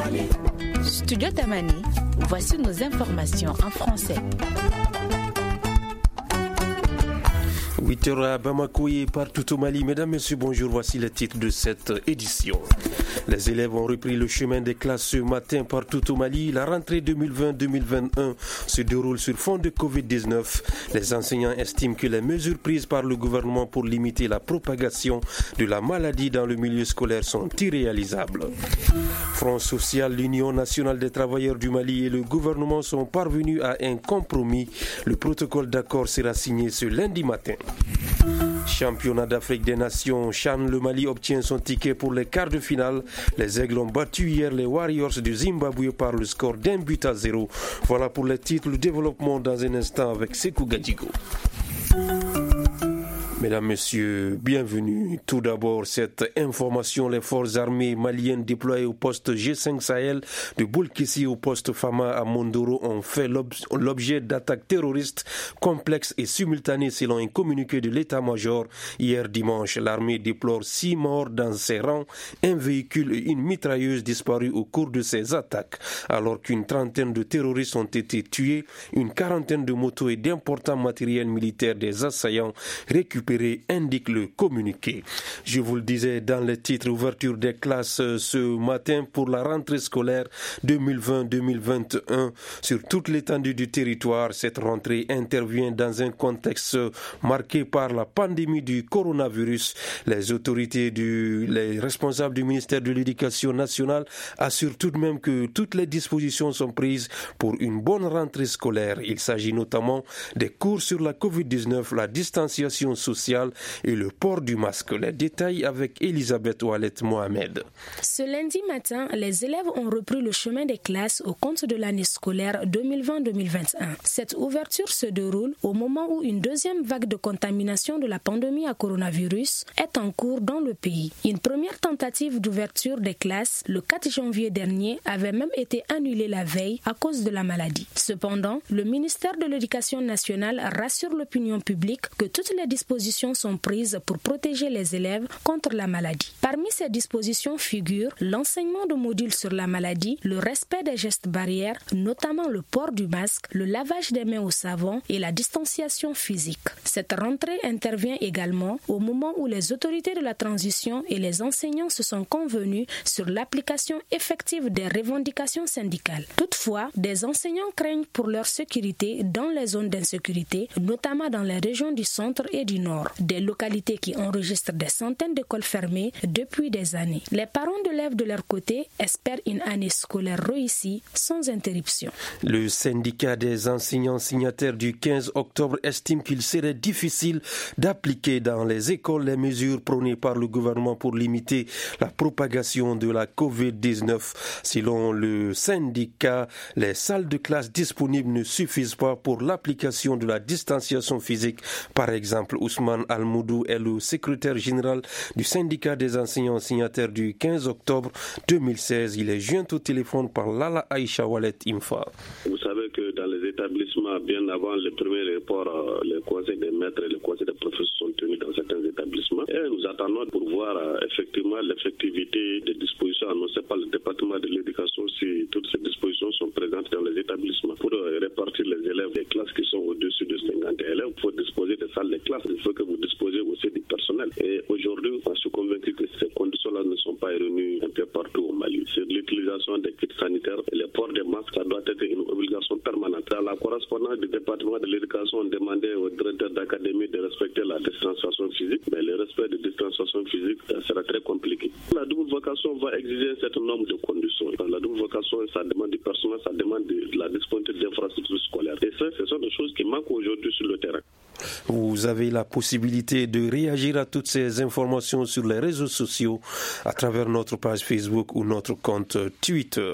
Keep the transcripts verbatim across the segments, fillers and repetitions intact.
Studio Tamani, voici nos informations en français. huit heures à Bamako et partout au Mali. Mesdames, Messieurs, bonjour. Voici les titres de cette édition. Les élèves ont repris le chemin des classes ce matin partout au Mali. La rentrée deux mille vingt deux mille vingt et un se déroule sur fond de covid dix-neuf. Les enseignants estiment que les mesures prises par le gouvernement pour limiter la propagation de la maladie dans le milieu scolaire sont irréalisables. Front social, l'Union nationale des travailleurs du Mali et le gouvernement sont parvenus à un compromis. Le protocole d'accord sera signé ce lundi matin. Championnat d'Afrique des Nations, Chan, le Mali obtient son ticket pour les quarts de finale. Les Aigles ont battu hier les Warriors du Zimbabwe par le score d'un but à zéro. Voilà pour les titres, le développement dans un instant avec Sekou Gadjigo. Mesdames, Messieurs, bienvenue. Tout d'abord, cette information, les forces armées maliennes déployées au poste G cinq Sahel de Boulkessi au poste Fama à Mondoro ont fait l'objet d'attaques terroristes complexes et simultanées selon un communiqué de l'état-major. Hier dimanche, l'armée déplore six morts dans ses rangs, un véhicule et une mitrailleuse disparus au cours de ces attaques, alors qu'une trentaine de terroristes ont été tués, une quarantaine de motos et d'importants matériels militaires des assaillants récupérés, indique le communiqué. Je vous le disais dans les titres, ouverture des classes ce matin pour la rentrée scolaire deux mille vingt deux mille vingt et un sur toute l'étendue du territoire. Cette rentrée intervient dans un contexte marqué par la pandémie du coronavirus. Les autorités, du, les responsables du ministère de l'Éducation nationale assurent tout de même que toutes les dispositions sont prises pour une bonne rentrée scolaire. Il s'agit notamment des cours sur la covid dix-neuf, la distanciation sociale et le port du masque. Les détails avec Elisabeth Oualet Mohamed. Ce lundi matin, les élèves ont repris le chemin des classes au compte de l'année scolaire deux mille vingt deux mille vingt et un. Cette ouverture se déroule au moment où une deuxième vague de contamination de la pandémie à coronavirus est en cours dans le pays. Une première tentative d'ouverture des classes le quatre janvier dernier avait même été annulée la veille à cause de la maladie. Cependant, le ministère de l'Éducation nationale rassure l'opinion publique que toutes les dispositions sont prises pour protéger les élèves contre la maladie. Parmi ces dispositions figurent l'enseignement de modules sur la maladie, le respect des gestes barrières, notamment le port du masque, le lavage des mains au savon et la distanciation physique. Cette rentrée intervient également au moment où les autorités de la transition et les enseignants se sont convenus sur l'application effective des revendications syndicales. Toutefois, des enseignants craignent pour leur sécurité dans les zones d'insécurité, notamment dans les régions du centre et du nord, des localités qui enregistrent des centaines d'écoles fermées depuis des années. Les parents d'élèves de leur côté espèrent une année scolaire réussie sans interruption. Le syndicat des enseignants signataires du quinze octobre estime qu'il serait difficile d'appliquer dans les écoles les mesures prônées par le gouvernement pour limiter la propagation de la covid dix-neuf. Selon le syndicat, les salles de classe disponibles ne suffisent pas pour l'application de la distanciation physique. Par exemple, Ousmane Almoudou est le secrétaire général du syndicat des enseignants signataires du quinze octobre deux mille seize. Il est joint au téléphone par Lala Aïcha Walet Imfa. Vous savez que dans les établissements, bien avant le premier report, les conseils des maîtres et les conseils des professeurs sont tenus dans certains établissements. Et nous attendons pour voir effectivement l'effectivité des dispositions annoncées par le département de l'éducation si toutes ces dispositions sont présentes dans les établissements. Pour répartir les élèves des classes qui sont au-dessus de cinquante élèves, il faut disposer de salles de classe. Il faut que vous disposez aussi du personnel. Et aujourd'hui, je suis convaincu que ces conditions-là ne sont pas réunies un peu partout au Mali. C'est l'utilisation des kits sanitaires et le port des masques, ça doit être une obligation permanente. Dans la correspondance du département de l'éducation, on demandait aux directeurs d'académie de respecter la distanciation physique, mais le respect de distanciation physique ça sera très compliqué. La double vocation va exiger un certain nombre de conditions. La double vocation, ça demande du personnel, ça demande de la disponibilité d'infrastructures scolaires. Et ça, ce sont des choses qui manquent aujourd'hui sur le terrain. Vous avez la possibilité de réagir à toutes ces informations sur les réseaux sociaux à travers notre page Facebook ou notre compte Twitter.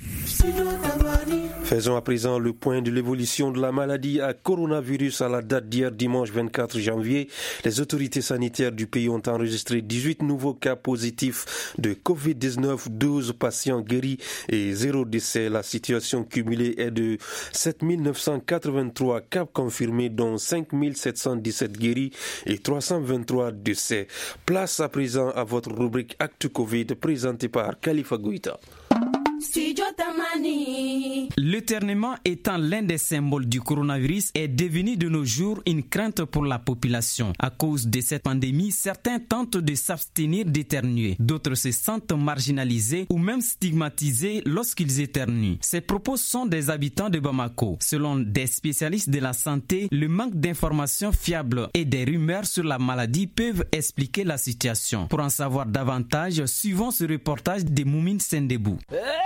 Faisons à présent le point de l'évolution de la maladie à coronavirus à la date d'hier dimanche vingt-quatre janvier. Les autorités sanitaires du pays ont enregistré dix-huit nouveaux cas positifs de covid dix-neuf, douze patients guéris et zéro décès. La situation cumulée est de sept mille neuf cent quatre-vingt-trois cas confirmés, dont cinq mille sept cent dix-sept guéris et trois cent vingt-trois décès. Place à présent à votre rubrique Actu Covid présentée par Khalifa Gouita. L'éternuement étant l'un des symboles du coronavirus est devenu de nos jours une crainte pour la population. À cause de cette pandémie, certains tentent de s'abstenir d'éternuer. D'autres se sentent marginalisés ou même stigmatisés lorsqu'ils éternuent. Ces propos sont des habitants de Bamako. Selon des spécialistes de la santé, le manque d'informations fiables et des rumeurs sur la maladie peuvent expliquer la situation. Pour en savoir davantage, suivons ce reportage de Moumine Sendebou.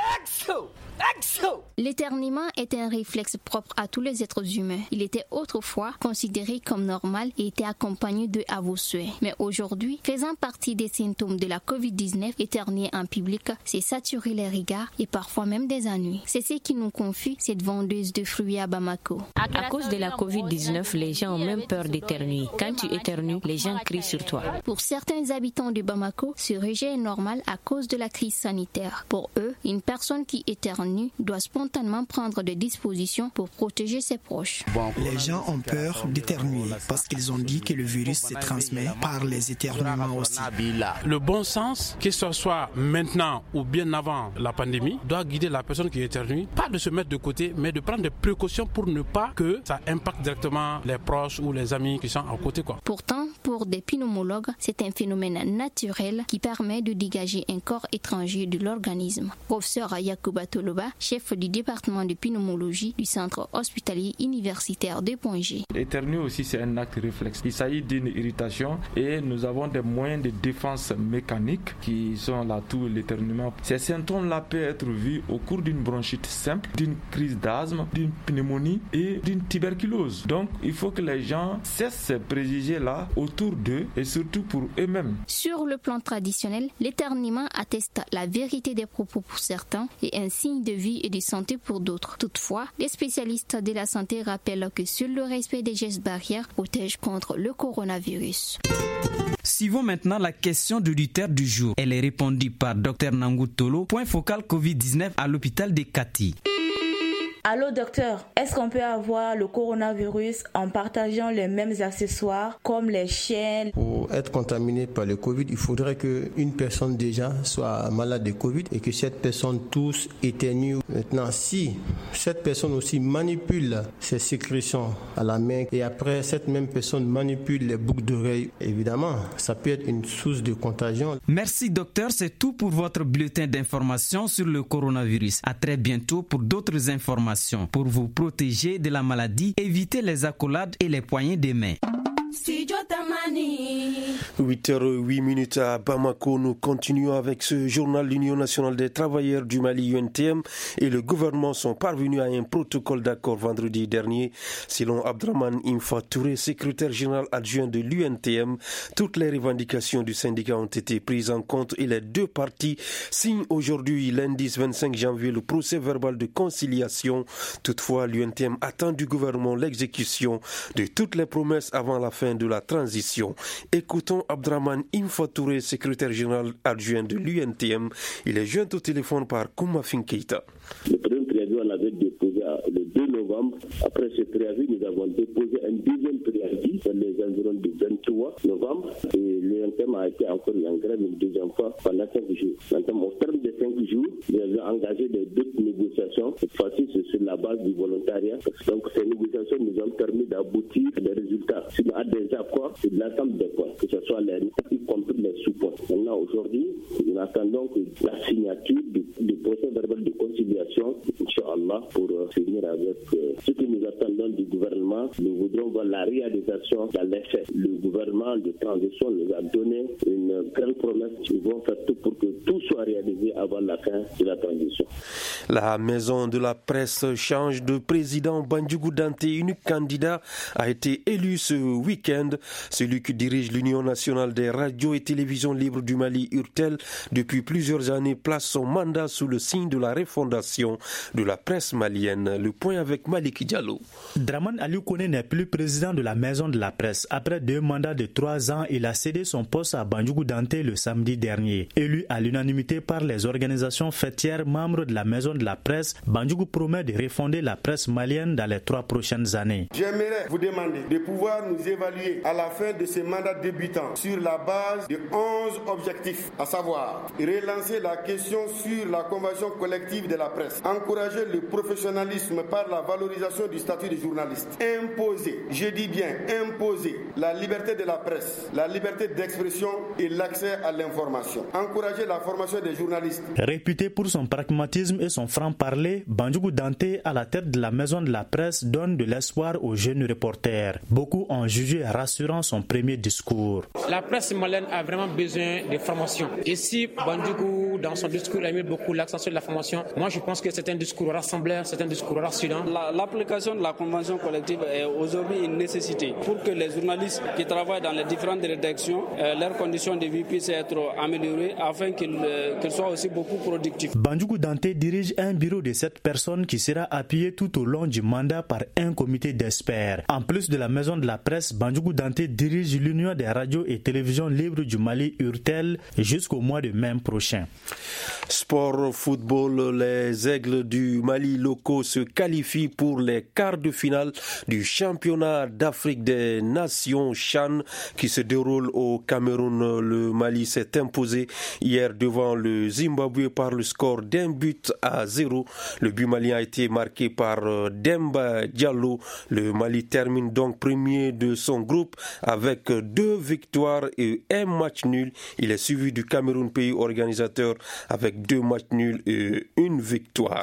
L'éternuement est un réflexe propre à tous les êtres humains. Il était autrefois considéré comme normal et était accompagné de à vos souhaits. Mais aujourd'hui, faisant partie des symptômes de la covid dix-neuf, éternuer en public, c'est saturer les regards et parfois même des ennuis. C'est ce qui nous confie cette vendeuse de fruits à Bamako. À cause de la covid dix-neuf, les gens ont même peur d'éternuer. Quand tu éternues, les gens crient sur toi. Pour certains habitants de Bamako, ce rejet est normal à cause de la crise sanitaire. Pour eux, une personne qui éternue doit spontanément prendre des dispositions pour protéger ses proches. Les gens ont peur d'éternuer parce qu'ils ont dit que le virus se transmet par les éternuements aussi. Le bon sens, que ce soit maintenant ou bien avant la pandémie, doit guider la personne qui éternue, pas de se mettre de côté, mais de prendre des précautions pour ne pas que ça impacte directement les proches ou les amis qui sont à côté, quoi. Pourtant, pour des pneumologues, c'est un phénomène naturel qui permet de dégager un corps étranger de l'organisme. Professeur Yacouba Toloba, chef du département de pneumologie du centre hospitalier universitaire de Pointe-G. Éternuer aussi, c'est un acte réflexe. Il s'agit d'une irritation et nous avons des moyens de défense mécanique qui sont là tout l'éternuement. Ces symptômes-là peuvent être vus au cours d'une bronchite simple, d'une crise d'asthme, d'une pneumonie et d'une tuberculose. Donc, il faut que les gens cessent ces préjugés-là autour d'eux et surtout pour eux-mêmes. Sur le plan traditionnel, l'éternuement atteste la vérité des propos pour certains et un signe de vie et de santé pour d'autres. Toutefois, les spécialistes de la santé rappellent que seul le respect des gestes barrières protège contre le coronavirus. Suivons maintenant la question de l'auditeur du jour. Elle est répondue par Dr Nangou Tolo, point focal covid dix-neuf à l'hôpital de Kati. Allô docteur, est-ce qu'on peut avoir le coronavirus en partageant les mêmes accessoires comme les chaînes? Pour être contaminé par le Covid, il faudrait qu'une personne déjà soit malade de Covid et que cette personne tousse, éternue. Maintenant, si cette personne aussi manipule ses sécrétions à la main et après cette même personne manipule les boucles d'oreilles, évidemment, ça peut être une source de contagion. Merci docteur, c'est tout pour votre bulletin d'information sur le coronavirus. À très bientôt pour d'autres informations. Pour vous protéger de la maladie, évitez les accolades et les poignées des mains. huit heures huit minutes à Bamako, nous continuons avec ce journal. L'Union nationale des travailleurs du Mali, U N T M, et le gouvernement sont parvenus à un protocole d'accord vendredi dernier. Selon Abdraman Infa Touré, secrétaire général adjoint de l'U N T M, toutes les revendications du syndicat ont été prises en compte et les deux parties signent aujourd'hui, lundi vingt-cinq janvier, le procès verbal de conciliation. Toutefois, l'U N T M attend du gouvernement l'exécution de toutes les promesses avant la fin de la transition. Écoutons Abdraman Infa Touré, secrétaire général adjoint de l'U N T M. Il est joint au téléphone par Koumafin Keita. Le premier préavis, on l'avait déposé le deux novembre. Après ce préavis, nous avons déposé un deuxième préavis dans les environs du vingt-trois novembre. Et l'U N T M a été encore en grève une deuxième fois pendant cinq jours. Maintenant, au terme de cinq jours, nous avons engagé des deux négociations. Cette fois-ci, c'est sur la base du volontariat. Donc, ces négociations nous ont permis d'aboutir à des résultats. Sinon, à des accords sur l'ensemble des points, que ce soit les y compris les sous-points. Maintenant, aujourd'hui, nous attendons que la signature du, du procès verbal de conciliation, Inch'Allah, pour euh, finir avec euh, ce que nous attendons du gouvernement. Nous voudrons voir la réalisation dans les faits. Le gouvernement de transition nous a donné une grande promesse. Ils vont faire tout pour que tout soit réalisé avant la fin de la transition. La maison de la presse change de président. Bandjougou Dante, unique candidat, a été élu ce week-end. Celui qui dirige l'Union nationale des radios et télévisions libres du Mali, U R T E L, depuis plusieurs années, place son mandat sous le signe de la refondation de la presse malienne. Le point avec Malik Diallo. Draman Aliou Koné n'est plus président de la maison de la presse. Après deux mandats de trois ans, il a cédé cédé son poste à Bandjougou Dante le samedi dernier. Élu à l'unanimité par les organisations fêtières membres de la Maison de la Presse, Bandjougou promet de refonder la presse malienne dans les trois prochaines années. J'aimerais vous demander de pouvoir nous évaluer à la fin de ce mandat débutant sur la base de onze objectifs, à savoir relancer la question sur la convention collective de la presse, encourager le professionnalisme par la valorisation du statut de journaliste, imposer, je dis bien imposer, la liberté de la presse, la liberté d'expression et l'accès à l'information, encourager la formation des journalistes. Réputé pour son pragmatisme et son franc-parler, Bandjougou Dante, à la tête de la Maison de la Presse, donne de l'espoir aux jeunes reporters. Beaucoup ont jugé rassurant son premier discours. La presse malienne a vraiment besoin de formation. Et si Bandjougou, dans son discours, a mis beaucoup l'accent sur la formation, moi je pense que c'est un discours rassembleur, c'est un discours rassurant. La, l'application de la convention collective est aujourd'hui une nécessité pour que les journalistes qui travaillent dans les différentes rédactions, euh, leurs conditions de vie puissent être améliorées afin qu'ils, euh, qu'ils soient aussi beaucoup productifs. Bandjougou Dante dirige un bureau de sept personnes qui sera appuyé tout au long du mandat par un comité d'experts. En plus de la Maison de la Presse, Bandjougou Dante dirige l'Union des radios et télévisions libres du Mali, URTEL, jusqu'au mois de mai prochain. Sport football, les Aigles du Mali locaux se qualifient pour les quarts de finale du championnat d'Afrique des Nations CHAN qui se déroule au Cameroun. Le Mali s'est imposé hier devant le Zimbabwe par le score d'un but à zéro. Le but malien a été marqué par Demba Diallo. Le Mali termine donc premier de son groupe avec deux victoires et un match nul. Il est suivi du Cameroun, pays organisateur, avec deux matchs nuls et une victoire.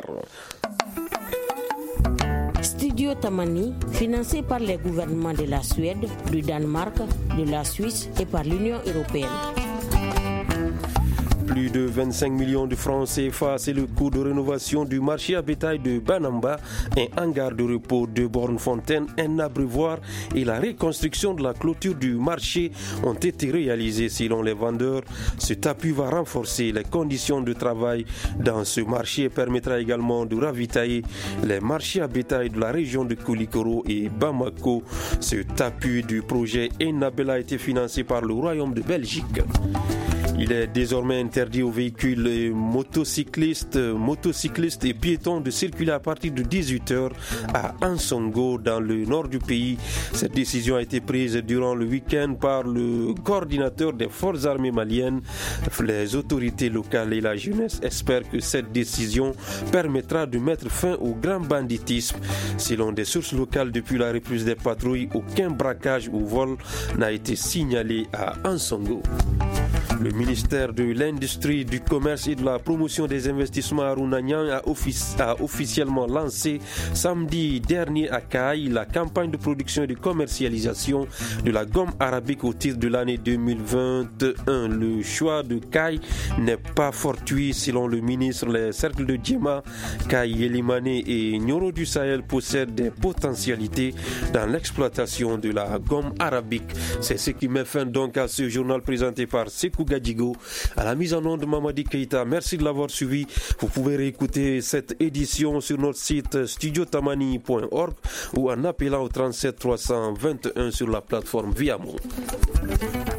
Studio Tamani, financé par les gouvernements de la Suède, du Danemark, de la Suisse et par l'Union européenne. Plus de vingt-cinq millions de francs C F A, c'est le coût de rénovation du marché à bétail de Banamba, un hangar de repos de Bornefontaine, un abreuvoir et la reconstruction de la clôture du marché ont été réalisés selon les vendeurs. Cet appui va renforcer les conditions de travail dans ce marché et permettra également de ravitailler les marchés à bétail de la région de Koulikoro et Bamako. Cet appui du projet Enabel a été financé par le Royaume de Belgique. Il est désormais interdit aux véhicules motocyclistes, motocyclistes et piétons de circuler à partir de dix-huit heures à Ansongo dans le nord du pays. Cette décision a été prise durant le week-end par le coordinateur des forces armées maliennes. Les autorités locales et la jeunesse espèrent que cette décision permettra de mettre fin au grand banditisme. Selon des sources locales, depuis la reprise des patrouilles, aucun braquage ou vol n'a été signalé à Ansongo. Le ministère de l'Industrie, du Commerce et de la Promotion des Investissements Harouna Niang a, offic- a officiellement lancé samedi dernier à Kayes la campagne de production et de commercialisation de la gomme arabique au titre de l'année deux mille vingt et un. Le choix de Kayes n'est pas fortuit selon le ministre. Les cercles de Djema, Kayes, Elimane et Nioro du Sahel possèdent des potentialités dans l'exploitation de la gomme arabique. C'est ce qui met fin donc à ce journal présenté par Sekou Gadjigo. À la mise en onde de Mamadi Keita, merci de l'avoir suivi. Vous pouvez réécouter cette édition sur notre site studio tamani point org ou en appelant au trente-sept trois cent vingt et un sur la plateforme Viamo.